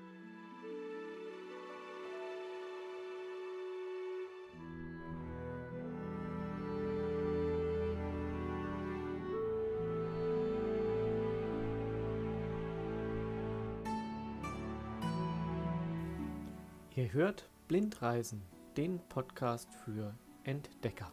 Ihr hört Blindreisen, den Podcast für Entdecker.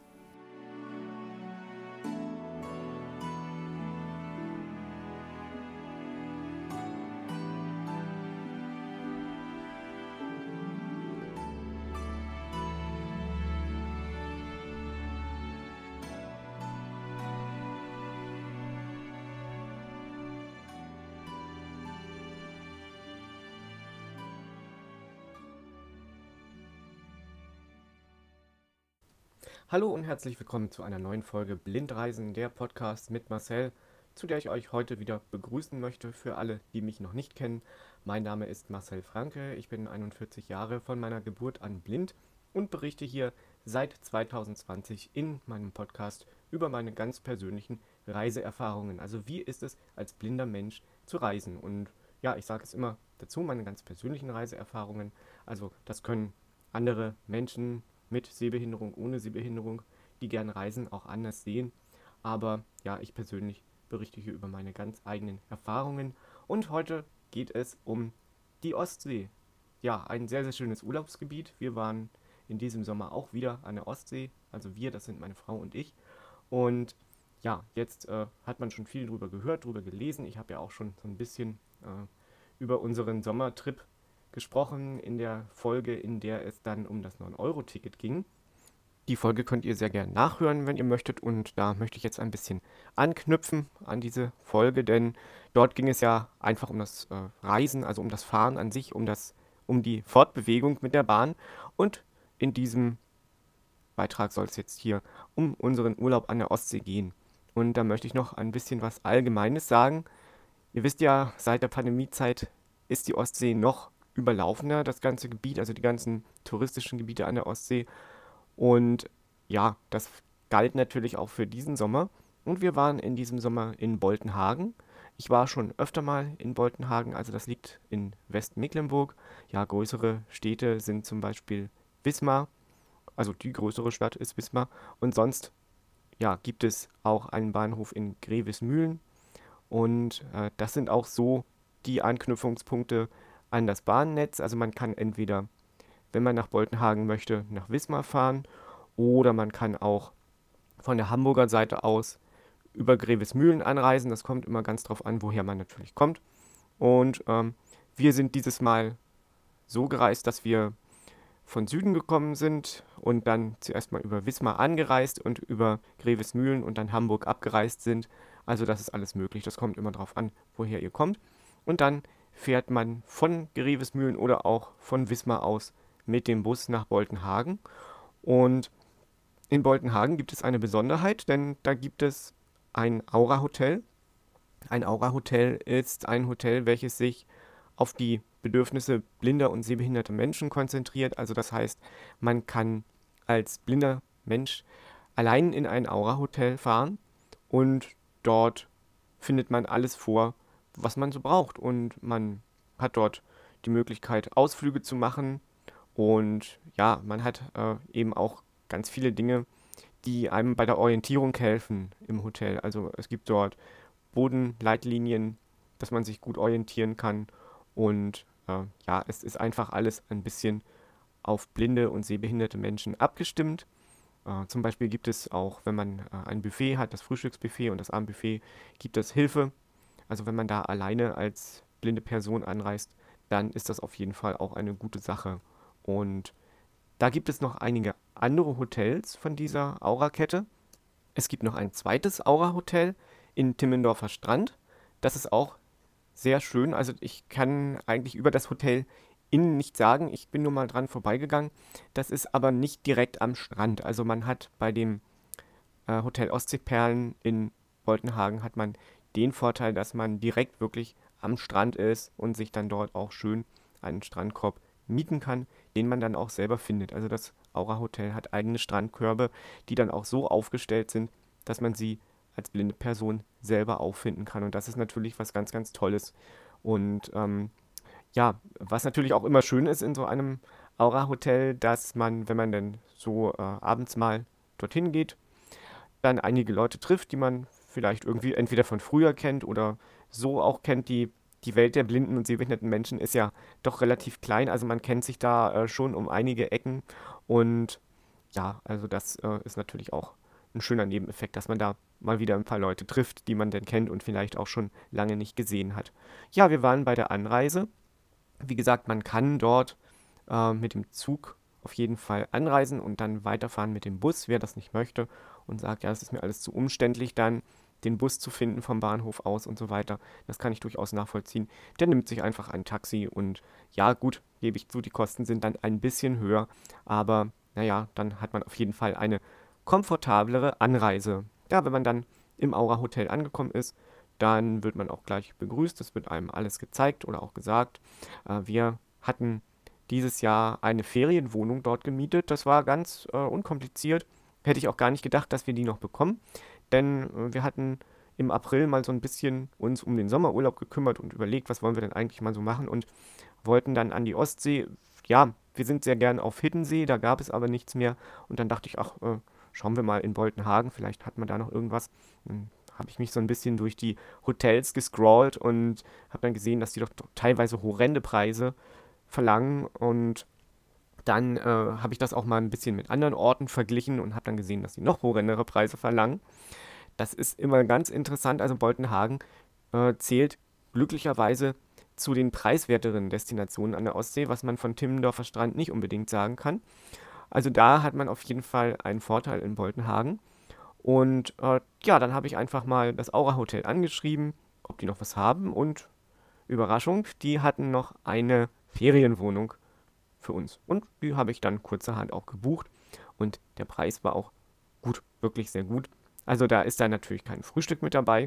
Hallo und herzlich willkommen zu einer neuen Folge Blindreisen, der Podcast mit Marcel, zu der ich euch heute wieder begrüßen möchte. Für alle, die mich noch nicht kennen, mein Name ist Marcel Franke, ich bin 41 Jahre, von meiner Geburt an blind und berichte hier seit 2020 in meinem Podcast über meine ganz persönlichen Reiseerfahrungen. Also wie ist es als blinder Mensch zu reisen? Und ja, ich sage es immer dazu, meine ganz persönlichen Reiseerfahrungen. Also das können andere Menschen mit Sehbehinderung, ohne Sehbehinderung, die gern reisen, auch anders sehen. Aber ja, ich persönlich berichte hier über meine ganz eigenen Erfahrungen. Und heute geht es um die Ostsee. Ja, ein sehr, sehr schönes Urlaubsgebiet. Wir waren in diesem Sommer auch wieder an der Ostsee. Also wir, das sind meine Frau und ich. Und ja, jetzt hat man schon viel drüber gehört, drüber gelesen. Ich habe ja auch schon so ein bisschen über unseren Sommertrip gesprochen in der Folge, in der es dann um das 9-Euro-Ticket ging. Die Folge könnt ihr sehr gerne nachhören, wenn ihr möchtet, und da möchte ich jetzt ein bisschen anknüpfen an diese Folge, denn dort ging es ja einfach um das Reisen, also um das Fahren an sich, um die Fortbewegung mit der Bahn, und in diesem Beitrag soll es jetzt hier um unseren Urlaub an der Ostsee gehen. Und da möchte ich noch ein bisschen was Allgemeines sagen. Ihr wisst ja, seit der Pandemiezeit ist die Ostsee noch überlaufener, das ganze Gebiet, also die ganzen touristischen Gebiete an der Ostsee. Und ja, das galt natürlich auch für diesen Sommer. Und wir waren in diesem Sommer in Boltenhagen. Ich war schon öfter mal in Boltenhagen, also das liegt in Westmecklenburg. Ja, größere Städte sind zum Beispiel Wismar, also die größere Stadt ist Wismar. Und sonst, ja, gibt es auch einen Bahnhof in Grevesmühlen. Und das sind auch so die Anknüpfungspunkte an das Bahnnetz. Also man kann entweder, wenn man nach Boltenhagen möchte, nach Wismar fahren, oder man kann auch von der Hamburger Seite aus über Grevesmühlen anreisen. Das kommt immer ganz drauf an, woher man natürlich kommt. Und wir sind dieses Mal so gereist, dass wir von Süden gekommen sind und dann zuerst mal über Wismar angereist und über Grevesmühlen und dann Hamburg abgereist sind. Also das ist alles möglich. Das kommt immer drauf an, woher ihr kommt. Und dann fährt man von Grevesmühlen oder auch von Wismar aus mit dem Bus nach Boltenhagen. Und in Boltenhagen gibt es eine Besonderheit, denn da gibt es ein Aura-Hotel. Ein Aura-Hotel ist ein Hotel, welches sich auf die Bedürfnisse blinder und sehbehinderter Menschen konzentriert. Also das heißt, man kann als blinder Mensch allein in ein Aura-Hotel fahren und dort findet man alles vor, was man so braucht. Und man hat dort die Möglichkeit, Ausflüge zu machen. Und ja, man hat eben auch ganz viele Dinge, die einem bei der Orientierung helfen im Hotel. Also es gibt dort Bodenleitlinien, dass man sich gut orientieren kann. Und ja, es ist einfach alles ein bisschen auf blinde und sehbehinderte Menschen abgestimmt. Zum Beispiel gibt es auch, wenn man ein Buffet hat, das Frühstücksbuffet und das Abendbuffet, gibt es Hilfe. Also wenn man da alleine als blinde Person anreist, dann ist das auf jeden Fall auch eine gute Sache. Und da gibt es noch einige andere Hotels von dieser Aura-Kette. Es gibt noch ein zweites Aura-Hotel in Timmendorfer Strand. Das ist auch sehr schön. Also ich kann eigentlich über das Hotel innen nicht sagen. Ich bin nur mal dran vorbeigegangen. Das ist aber nicht direkt am Strand. Also man hat bei dem Hotel Ostseeperlen in Boltenhagen hat man den Vorteil, dass man direkt wirklich am Strand ist und sich dann dort auch schön einen Strandkorb mieten kann, den man dann auch selber findet. Also das Aura Hotel hat eigene Strandkörbe, die dann auch so aufgestellt sind, dass man sie als blinde Person selber auffinden kann. Und das ist natürlich was ganz, ganz Tolles. Und Ja, was natürlich auch immer schön ist in so einem Aura-Hotel, dass man, wenn man denn so abends mal dorthin geht, dann einige Leute trifft, die man vielleicht irgendwie entweder von früher kennt oder so auch kennt. Die Welt der blinden und sehbehinderten Menschen ist ja doch relativ klein, also man kennt sich da schon um einige Ecken und ja, also das ist natürlich auch ein schöner Nebeneffekt, dass man da mal wieder ein paar Leute trifft, die man denn kennt und vielleicht auch schon lange nicht gesehen hat. Ja, wir waren bei der Anreise. Wie gesagt, man kann dort mit dem Zug auf jeden Fall anreisen und dann weiterfahren mit dem Bus, wer das nicht möchte und sagt, ja, es ist mir alles zu umständlich, dann den Bus zu finden vom Bahnhof aus und so weiter. Das kann ich durchaus nachvollziehen. Der nimmt sich einfach ein Taxi und ja, gut, gebe ich zu, die Kosten sind dann ein bisschen höher, aber naja, dann hat man auf jeden Fall eine komfortablere Anreise. Ja, wenn man dann im Aura Hotel angekommen ist, dann wird man auch gleich begrüßt. Es wird einem alles gezeigt oder auch gesagt. Wir hatten dieses Jahr eine Ferienwohnung dort gemietet. Das war ganz unkompliziert. Hätte ich auch gar nicht gedacht, dass wir die noch bekommen. Denn wir hatten im April mal so ein bisschen uns um den Sommerurlaub gekümmert und überlegt, was wollen wir denn eigentlich mal so machen und wollten dann an die Ostsee. Ja, wir sind sehr gern auf Hiddensee, da gab es aber nichts mehr. Und dann dachte ich, ach, schauen wir mal in Boltenhagen, vielleicht hat man da noch irgendwas. Dann habe ich mich so ein bisschen durch die Hotels gescrollt und habe dann gesehen, dass die doch teilweise horrende Preise verlangen. Und dann habe ich das auch mal ein bisschen mit anderen Orten verglichen und habe dann gesehen, dass die noch horrendere Preise verlangen. Das ist immer ganz interessant. Also Boltenhagen zählt glücklicherweise zu den preiswerteren Destinationen an der Ostsee, was man von Timmendorfer Strand nicht unbedingt sagen kann. Also da hat man auf jeden Fall einen Vorteil in Boltenhagen. Und ja, dann habe ich einfach mal das Aura Hotel angeschrieben, ob die noch was haben. Und Überraschung, die hatten noch eine Ferienwohnung für uns. Und die habe ich dann kurzerhand auch gebucht. Und der Preis war auch gut, wirklich sehr gut. Also da ist dann natürlich kein Frühstück mit dabei.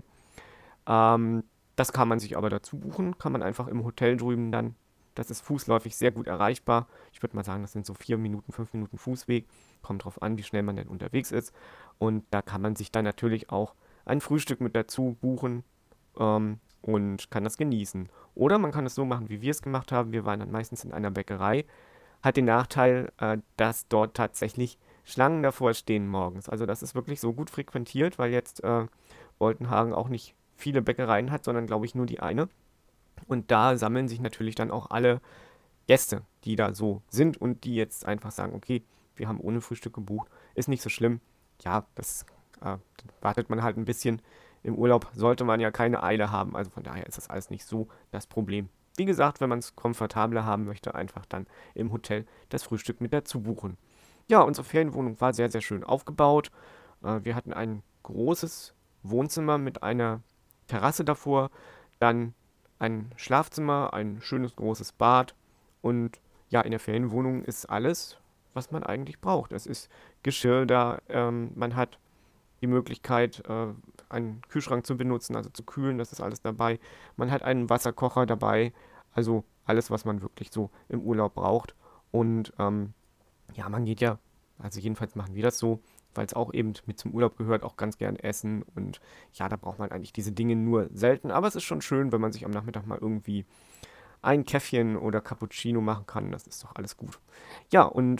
Ähm, Das kann man sich aber dazu buchen, kann man einfach im Hotel drüben dann. Das ist fußläufig sehr gut erreichbar. Ich würde mal sagen, das sind so 4 Minuten, 5 Minuten Fußweg. Kommt drauf an, wie schnell man denn unterwegs ist. Und da kann man sich dann natürlich auch ein Frühstück mit dazu buchen und kann das genießen. Oder man kann es so machen, wie wir es gemacht haben. Wir waren dann meistens in einer Bäckerei. Hat den Nachteil, dass dort tatsächlich Schlangen davor stehen morgens. Also das ist wirklich so gut frequentiert, weil jetzt Boltenhagen auch nicht viele Bäckereien hat, sondern glaube ich nur die eine. Und da sammeln sich natürlich dann auch alle Gäste, die da so sind und die jetzt einfach sagen, okay, wir haben ohne Frühstück gebucht, ist nicht so schlimm. Ja, das wartet man halt ein bisschen. Im Urlaub sollte man ja keine Eile haben, also von daher ist das alles nicht so das Problem. Wie gesagt, wenn man es komfortabler haben möchte, einfach dann im Hotel das Frühstück mit dazu buchen. Ja, unsere Ferienwohnung war sehr, sehr schön aufgebaut. Wir hatten ein großes Wohnzimmer mit einer Terrasse davor, dann ein Schlafzimmer, ein schönes großes Bad und ja, in der Ferienwohnung ist alles, was man eigentlich braucht. Es ist Geschirr da, man hat die Möglichkeit, einen Kühlschrank zu benutzen, also zu kühlen, das ist alles dabei. Man hat einen Wasserkocher dabei, also alles, was man wirklich so im Urlaub braucht. Und ja, man geht ja, also jedenfalls machen wir das so, weil es auch eben mit zum Urlaub gehört, auch ganz gern essen. Und ja, da braucht man eigentlich diese Dinge nur selten. Aber es ist schon schön, wenn man sich am Nachmittag mal irgendwie ein Käffchen oder Cappuccino machen kann. Das ist doch alles gut. Ja, und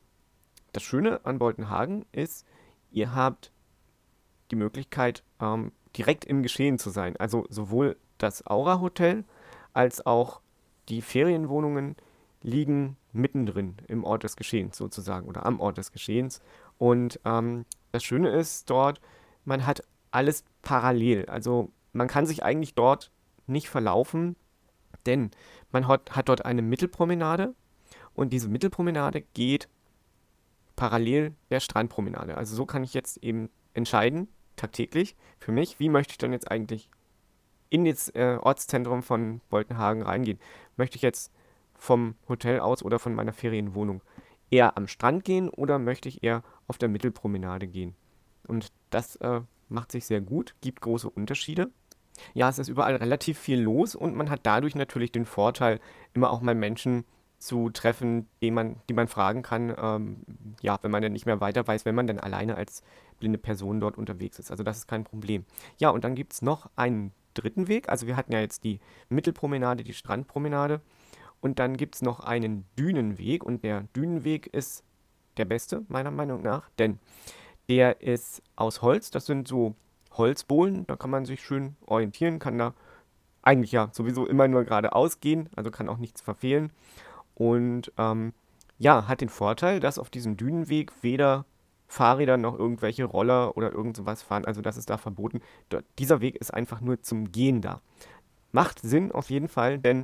das Schöne an Boltenhagen ist, ihr habt die Möglichkeit, direkt im Geschehen zu sein. Also sowohl das Aura Hotel als auch die Ferienwohnungen liegen mittendrin im Ort des Geschehens sozusagen oder am Ort des Geschehens. Und das Schöne ist dort, man hat alles parallel. Also man kann sich eigentlich dort nicht verlaufen, denn hat dort eine Mittelpromenade und diese Mittelpromenade geht parallel der Strandpromenade. Also so kann ich jetzt eben entscheiden, tagtäglich für mich, wie möchte ich dann jetzt eigentlich in das Ortszentrum von Boltenhagen reingehen. Möchte ich jetzt vom Hotel aus oder von meiner Ferienwohnung eher am Strand gehen oder möchte ich eher auf der Mittelpromenade gehen? Und das macht sich sehr gut, gibt große Unterschiede. Ja, es ist überall relativ viel los und man hat dadurch natürlich den Vorteil, immer auch mal Menschen zu treffen, die man fragen kann, ja, wenn man dann nicht mehr weiter weiß, wenn man dann alleine als blinde Person dort unterwegs ist. Also das ist kein Problem. Ja, und dann gibt es noch einen dritten Weg. Also wir hatten ja jetzt die Mittelpromenade, die Strandpromenade. Und dann gibt es noch einen Dünenweg und der Dünenweg ist der beste, meiner Meinung nach, denn der ist aus Holz, das sind so Holzbohlen, da kann man sich schön orientieren, kann da eigentlich ja sowieso immer nur geradeaus gehen, also kann auch nichts verfehlen. Und ja, hat den Vorteil, dass auf diesem Dünenweg weder Fahrräder noch irgendwelche Roller oder irgend sowas fahren, also das ist da verboten. Dieser Weg ist einfach nur zum Gehen da. Macht Sinn auf jeden Fall, denn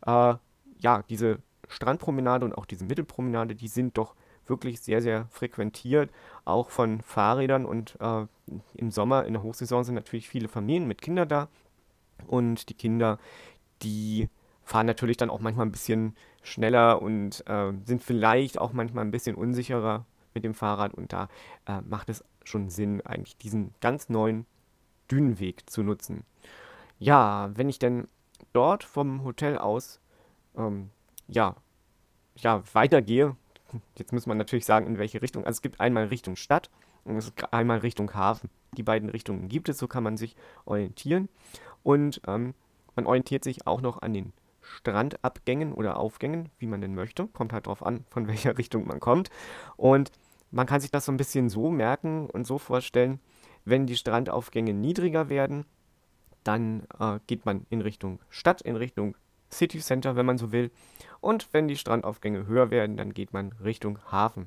ja, diese Strandpromenade und auch diese Mittelpromenade, die sind doch wirklich sehr, sehr frequentiert, auch von Fahrrädern und im Sommer, in der Hochsaison sind natürlich viele Familien mit Kindern da und die Kinder, die fahren natürlich dann auch manchmal ein bisschen schneller und sind vielleicht auch manchmal ein bisschen unsicherer mit dem Fahrrad und da macht es schon Sinn, eigentlich diesen ganz neuen Dünenweg zu nutzen. Ja, wenn ich denn dort vom Hotel aus ähm, ja, ja, weitergehe, jetzt muss man natürlich sagen, in welche Richtung. Also es gibt einmal Richtung Stadt und es gibt einmal Richtung Hafen. Die beiden Richtungen gibt es, so kann man sich orientieren. Und man orientiert sich auch noch an den Strandabgängen oder Aufgängen, wie man denn möchte. Kommt halt drauf an, von welcher Richtung man kommt. Und man kann sich das so ein bisschen so merken und so vorstellen, wenn die Strandaufgänge niedriger werden, dann geht man in Richtung Stadt, in Richtung City Center, wenn man so will. Und wenn die Strandaufgänge höher werden, dann geht man Richtung Hafen.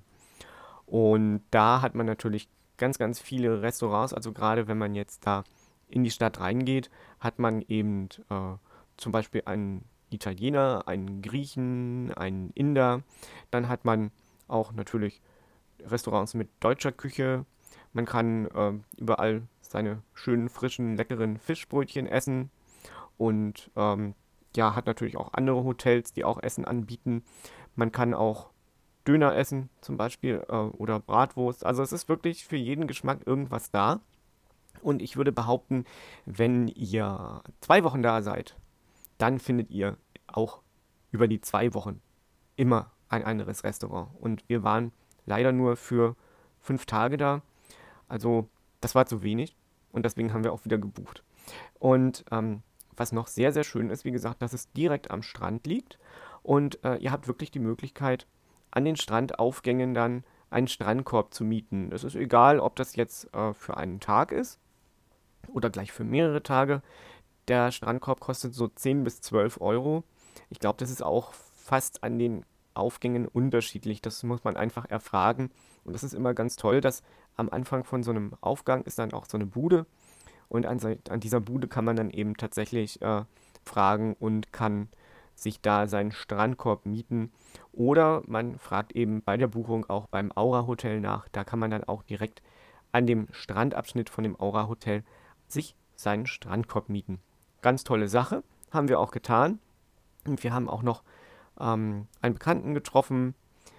Und da hat man natürlich ganz, ganz viele Restaurants. Also gerade wenn man jetzt da in die Stadt reingeht, hat man eben zum Beispiel einen Italiener, einen Griechen, einen Inder. Dann hat man auch natürlich Restaurants mit deutscher Küche. Man kann überall seine schönen, frischen, leckeren Fischbrötchen essen und ja, hat natürlich auch andere Hotels, die auch Essen anbieten. Man kann auch Döner essen zum Beispiel oder Bratwurst. Also es ist wirklich für jeden Geschmack irgendwas da. Und ich würde behaupten, wenn ihr 2 Wochen da seid, dann findet ihr auch über die 2 Wochen immer ein anderes Restaurant. Und wir waren leider nur für 5 Tage da. Also das war zu wenig und deswegen haben wir auch wieder gebucht. Und was noch sehr, sehr schön ist, wie gesagt, dass es direkt am Strand liegt und ihr habt wirklich die Möglichkeit, an den Strandaufgängen dann einen Strandkorb zu mieten. Es ist egal, ob das jetzt für einen Tag ist oder gleich für mehrere Tage. Der Strandkorb kostet so 10 bis 12 Euro. Ich glaube, das ist auch fast an den Aufgängen unterschiedlich. Das muss man einfach erfragen. Und das ist immer ganz toll, dass am Anfang von so einem Aufgang ist dann auch so eine Bude. Und an dieser Bude kann man dann eben tatsächlich fragen und kann sich da seinen Strandkorb mieten. Oder man fragt eben bei der Buchung auch beim Aura Hotel nach. Da kann man dann auch direkt an dem Strandabschnitt von dem Aura Hotel sich seinen Strandkorb mieten. Ganz tolle Sache, haben wir auch getan. Und wir haben auch noch einen Bekannten getroffen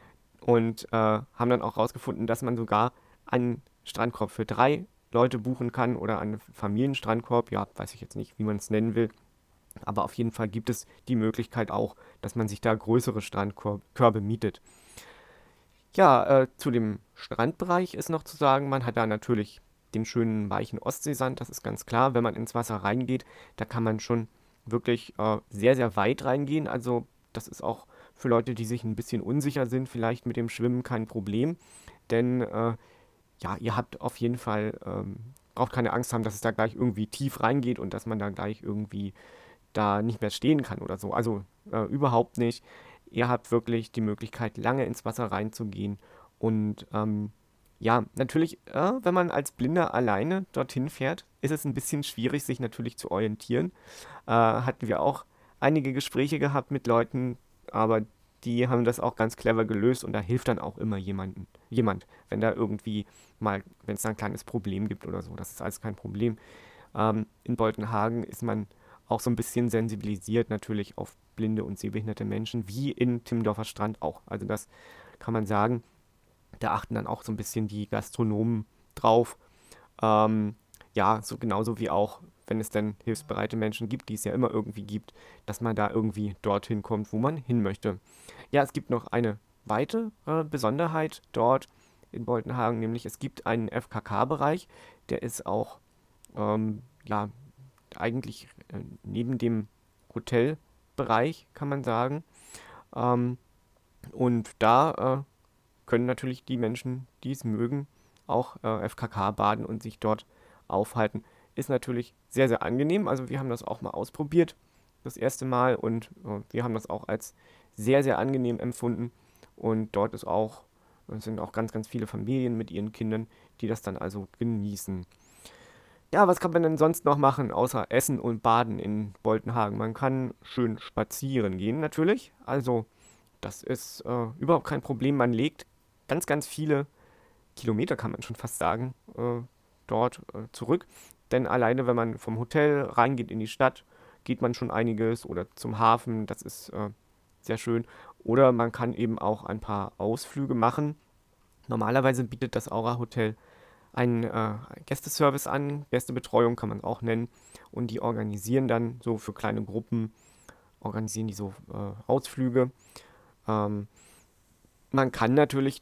und haben dann auch herausgefunden, dass man sogar einen Strandkorb für 3 Leute buchen kann oder einen Familienstrandkorb. Ja, weiß ich jetzt nicht, wie man es nennen will. Aber auf jeden Fall gibt es die Möglichkeit auch, dass man sich da größere Strandkörbe mietet. Ja, zu dem Strandbereich ist noch zu sagen, man hat da natürlich den schönen weichen Ostseesand, das ist ganz klar. Wenn man ins Wasser reingeht, da kann man schon wirklich sehr, sehr weit reingehen. Also das ist auch für Leute, die sich ein bisschen unsicher sind, vielleicht mit dem Schwimmen kein Problem. Denn ja, ihr habt auf jeden Fall, braucht keine Angst haben, dass es da gleich irgendwie tief reingeht und dass man da gleich irgendwie da nicht mehr stehen kann oder so. Also überhaupt nicht. Ihr habt wirklich die Möglichkeit, lange ins Wasser reinzugehen. Und ja, natürlich, wenn man als Blinder alleine dorthin fährt, ist es ein bisschen schwierig, sich natürlich zu orientieren. Hatten wir auch einige Gespräche gehabt mit Leuten, aber die haben das auch ganz clever gelöst und da hilft dann auch immer jemand, wenn da irgendwie mal, wenn es da ein kleines Problem gibt oder so. Das ist alles kein Problem. In Boltenhagen ist man auch so ein bisschen sensibilisiert natürlich auf blinde und sehbehinderte Menschen, wie in Timmendorfer Strand auch. Also das kann man sagen. Da achten dann auch so ein bisschen die Gastronomen drauf. Ähm, ja, so genauso wie auch, wenn es denn hilfsbereite Menschen gibt, die es ja immer irgendwie gibt, dass man da irgendwie dorthin kommt, wo man hin möchte. Ja, es gibt noch eine weitere Besonderheit dort in Boltenhagen, nämlich es gibt einen FKK-Bereich, der ist auch ja, eigentlich neben dem Hotel Bereich, kann man sagen. Ähm, und da können natürlich die Menschen, die es mögen, auch FKK baden und sich dort aufhalten. Ist natürlich sehr, sehr angenehm. Also wir haben das auch mal ausprobiert, das erste Mal, und wir haben das auch als sehr, sehr angenehm empfunden. Und dort sind auch ganz, ganz viele Familien mit ihren Kindern, die das dann also genießen. Ja, was kann man denn sonst noch machen, außer Essen und Baden in Boltenhagen? Man kann schön spazieren gehen, natürlich. Also, das ist überhaupt kein Problem. Man legt ganz, ganz viele Kilometer, kann man schon fast sagen, dort zurück. Denn alleine, wenn man vom Hotel reingeht in die Stadt, geht man schon einiges, oder zum Hafen, das ist sehr schön. Oder man kann eben auch ein paar Ausflüge machen. Normalerweise bietet das Aura Hotel einen Gästeservice an, Gästebetreuung kann man es auch nennen. Und die organisieren dann so für kleine Gruppen, organisieren die so Ausflüge. Ähm, Man kann natürlich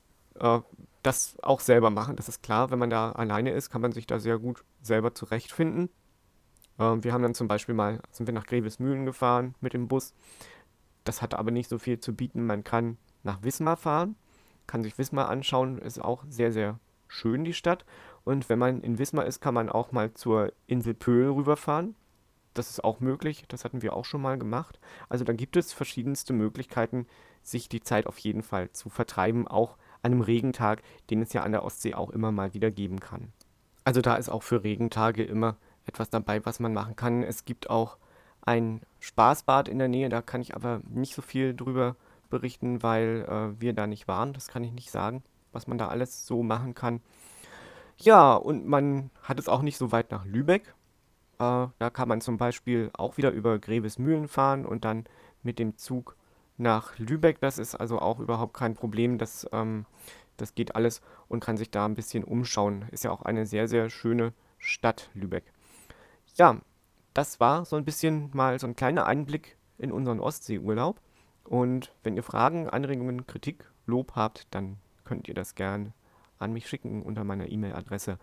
das auch selber machen, das ist klar. Wenn man da alleine ist, kann man sich da sehr gut selber zurechtfinden. Wir haben dann zum Beispiel sind wir nach Grevesmühlen gefahren mit dem Bus. Das hatte aber nicht so viel zu bieten. Man kann nach Wismar fahren, kann sich Wismar anschauen, ist auch sehr, sehr schön, die Stadt. Und wenn man in Wismar ist, kann man auch mal zur Insel Pöhl rüberfahren. Das ist auch möglich, das hatten wir auch schon mal gemacht. Also da gibt es verschiedenste Möglichkeiten, sich die Zeit auf jeden Fall zu vertreiben, auch an einem Regentag, den es ja an der Ostsee auch immer mal wieder geben kann. Also da ist auch für Regentage immer etwas dabei, was man machen kann. Es gibt auch ein Spaßbad in der Nähe, da kann ich aber nicht so viel drüber berichten, weil wir da nicht waren. Das kann ich nicht sagen, was man da alles so machen kann. Ja, und man hat es auch nicht so weit nach Lübeck. Da kann man zum Beispiel auch wieder über Grevesmühlen fahren und dann mit dem Zug nach Lübeck. Das ist also auch überhaupt kein Problem. Das geht alles, und kann sich da ein bisschen umschauen. Ist ja auch eine sehr, sehr schöne Stadt, Lübeck. Ja, das war so ein bisschen mal so ein kleiner Einblick in unseren Ostseeurlaub. Und wenn ihr Fragen, Anregungen, Kritik, Lob habt, dann könnt ihr das gern an mich schicken unter meiner E-Mail-Adresse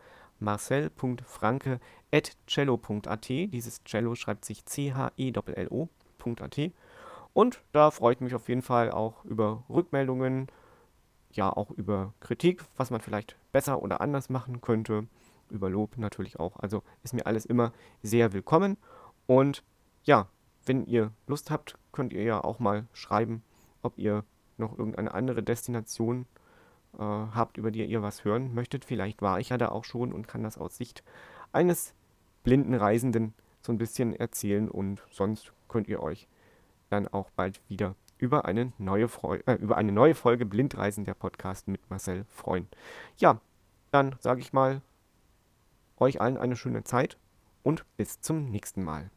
marcel.franke@cello.at. Dieses Cello schreibt sich CHELLO.at. Und da freue ich mich auf jeden Fall auch über Rückmeldungen, ja auch über Kritik, was man vielleicht besser oder anders machen könnte, über Lob natürlich auch. Also ist mir alles immer sehr willkommen. Und ja, wenn ihr Lust habt, könnt ihr ja auch mal schreiben, ob ihr noch irgendeine andere Destination habt, über die ihr was hören möchtet. Vielleicht war ich ja da auch schon und kann das aus Sicht eines blinden Reisenden so ein bisschen erzählen, und sonst könnt ihr euch dann auch bald wieder über eine neue Folge Blindreisen, der Podcast mit Marcel, freuen. Ja, dann sage ich mal euch allen eine schöne Zeit und bis zum nächsten Mal.